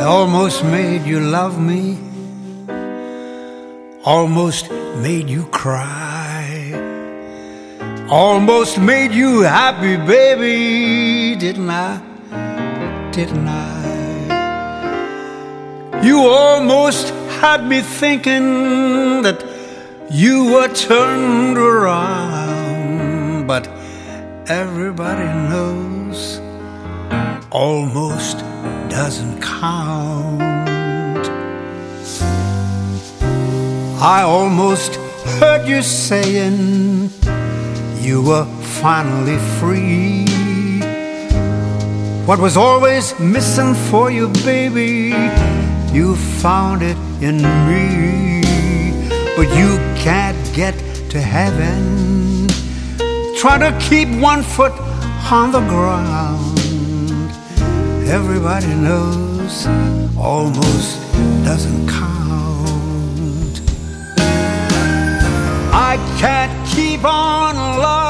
almost made you love me, almost made you cry, almost made you happy, baby, didn't I? Didn't I? You almost had me thinking that you were turned around, but everybody knows almost doesn't count. I almost heard you saying you were finally free. What was always missing for you, baby, you found it in me. But you can't get to heaven, try to keep one foot on the ground. Everybody knows almost doesn't count. I can't keep on loving